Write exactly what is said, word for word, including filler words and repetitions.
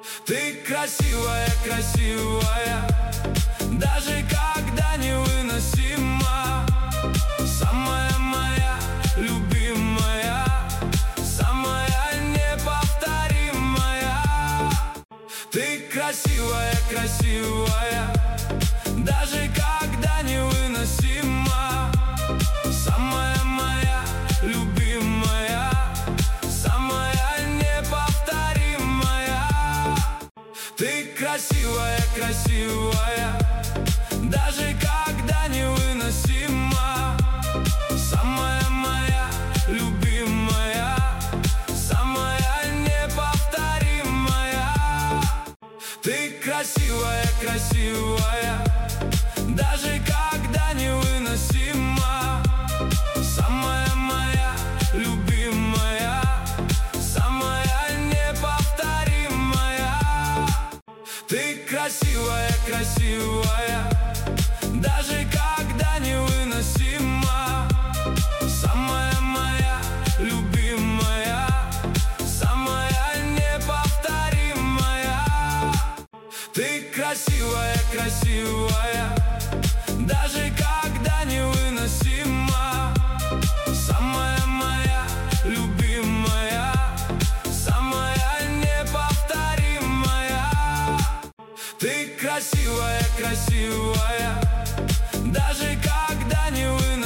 Ты красивая, красивая, даже когда невыносима. Самая моя любимая, самая неповторимая. Ты красивая, красивая, даже когда невыносима. Самая моя любимая, самая неповторимая. Ты красивая, красивая, даже когда невыносима. Самая моя любимая, самая неповторимая. Ты красивая, красивая, даже когда невыносима. Самая моя любимая, самая неповторимая. Ты красивая, красивая, даже когда невыносима. Самая моя любимая, самая неповторимая. Ты красивая, красивая, даже когда невыносима. Самая моя любимая, самая неповторимая. Ты красивая, красивая, даже когда невыносима.